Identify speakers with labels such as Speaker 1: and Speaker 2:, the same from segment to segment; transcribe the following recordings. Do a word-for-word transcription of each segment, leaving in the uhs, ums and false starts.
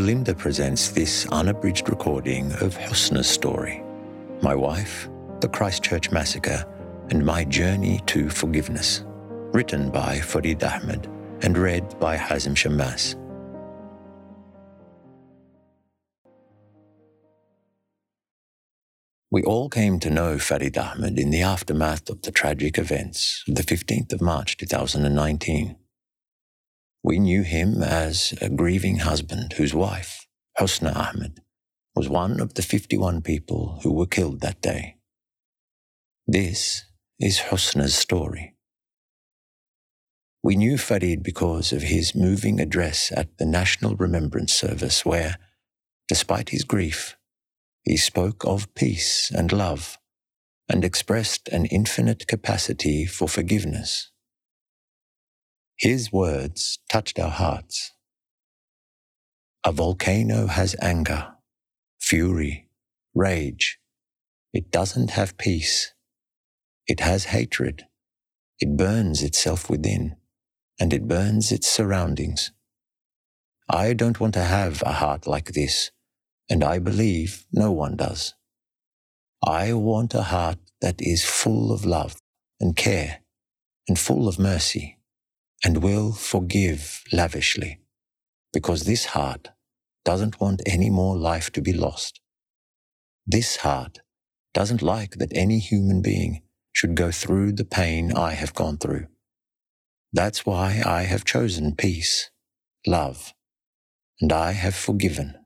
Speaker 1: Belinda presents this unabridged recording of Husna's story, my wife, the Christchurch Massacre, and my journey to forgiveness, written by Farid Ahmed and read by Hazem Shammas. We all came to know Farid Ahmed in the aftermath of the tragic events of the fifteenth of March two thousand nineteen. We knew him as a grieving husband whose wife, Husna Ahmed, was one of the fifty-one people who were killed that day. This is Husna's story. We knew Farid because of his moving address at the National Remembrance Service where, despite his grief, he spoke of peace and love and expressed an infinite capacity for forgiveness. His words touched our hearts. A volcano has anger, fury, rage. It doesn't have peace. It has hatred. It burns itself within, and it burns its surroundings. I don't want to have a heart like this, and I believe no one does. I want a heart that is full of love and care and full of mercy, and will forgive lavishly, because this heart doesn't want any more life to be lost. This heart doesn't like that any human being should go through the pain I have gone through. That's why I have chosen peace, love, and I have forgiven.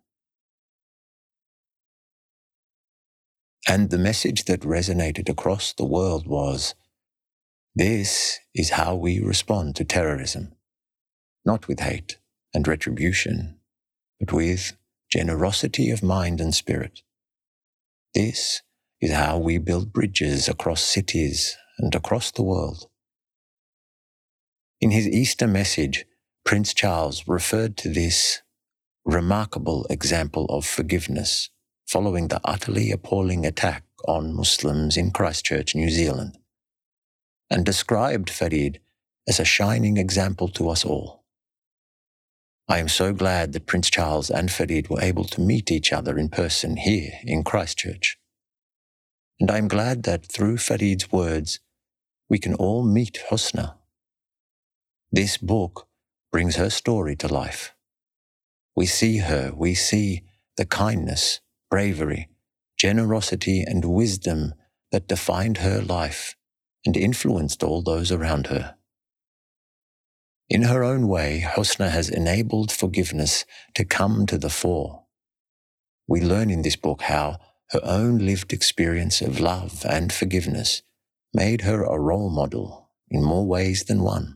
Speaker 1: And the message that resonated across the world was, this is how we respond to terrorism, not with hate and retribution, but with generosity of mind and spirit. This is how we build bridges across cities and across the world. In his Easter message, Prince Charles referred to this remarkable example of forgiveness following the utterly appalling attack on Muslims in Christchurch, New Zealand, and described Farid as a shining example to us all. I am so glad that Prince Charles and Farid were able to meet each other in person here in Christchurch. And I am glad that through Farid's words, we can all meet Husna. This book brings her story to life. We see her, we see the kindness, bravery, generosity, and wisdom that defined her life and influenced all those around her. In her own way, Husna has enabled forgiveness to come to the fore. We learn in this book how her own lived experience of love and forgiveness made her a role model in more ways than one.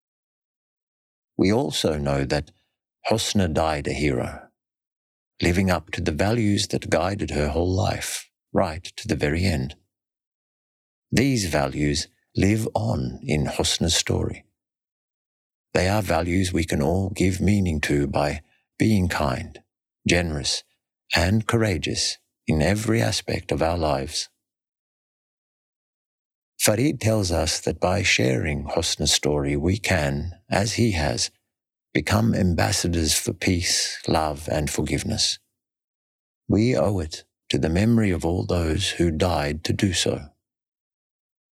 Speaker 1: We also know that Husna died a hero, living up to the values that guided her whole life, right to the very end. These values live on in Husna's story. They are values we can all give meaning to by being kind, generous, and courageous in every aspect of our lives. Farid tells us that by sharing Husna's story, we can, as he has, become ambassadors for peace, love, and forgiveness. We owe it to the memory of all those who died to do so.